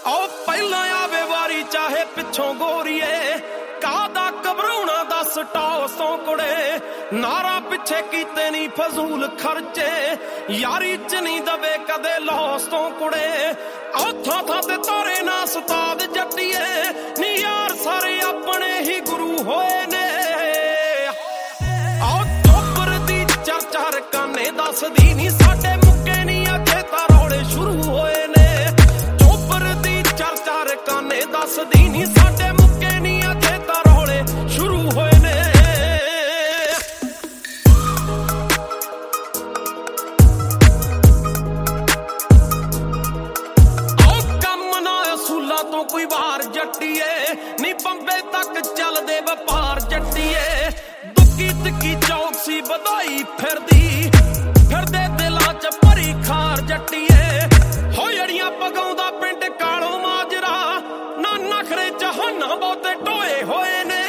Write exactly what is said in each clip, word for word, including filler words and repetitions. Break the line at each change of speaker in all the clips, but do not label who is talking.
ओ पहला आवे वारी चाहे पिछों गोरीए कादा घबराउणा दस टॉसों कुड़े नारा पिछे कीते नी फजूल खर्चे यारी च नहीं दबे कदे लॉसों कुड़े ओ था था ते तारे ना उस्ताद जट्टीए नी यार सारे अपने ही गुरु होए ने ओ चोपर दी चार चार काने दस दी नी साडे मुक्के नी अजे तां रौले शुरू होए ने चोपर दी चार चार काने दस दी नी साडे मुक्के नी अजे तां रौले शुरू होए ने तो कोई बाहर जट्टीए नी बंबे तक चल दे व्यापार जट्टीए दुक्की तिक्की चौकसी बधाई फिरदी फिरदे दिलां च भरी खार जट्टीए हो जड़ियां पगाउंदा पिंड कालो माजरा ना नखरे जहाना बहुते टोए होए ने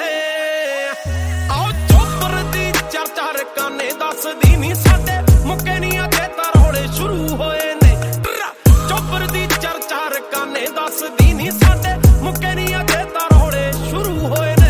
आओ चोपर दी चार चार काने दस दी नी साडे मुक्के नी अजे तां रौले शुरू होए ने चोपर दी चार चार काने दस दी नी साडे मुक्के नी अजे तां रौले शुरू होए ने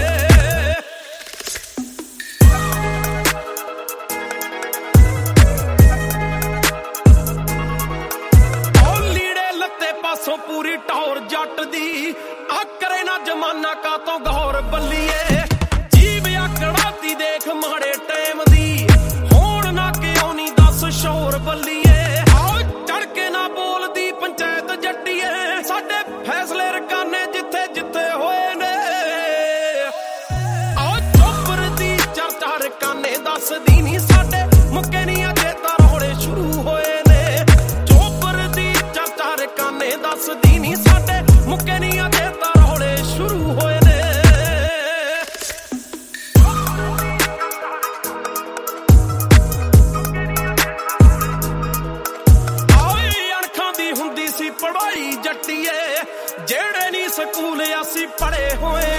ओ लीड़े लत्ते पासों पूरी टौर जट दी आकरे ना जमाना का तो गौर बल्लीए जीव आकड़ाती देख माड़े टाइम दी होण ना कि औनी दस शोर बल्लीए आओ चढ़ के ना बोलदी पंचायत जट्टीए साडे फैसले रकाने जिथे जिथे होए ने आओ चोपर दी चार चार काने दस दी नी साडे मुक्के नी अजे तां रौले शुरू होए ने चोपर दी चार चार काने दस दी नी साडे मुक्के नी अजे तां रौले शुरू होए ने हुंदी सी पढ़ाई जट्टीए जेड़े नी स्कूल असी पढ़े होए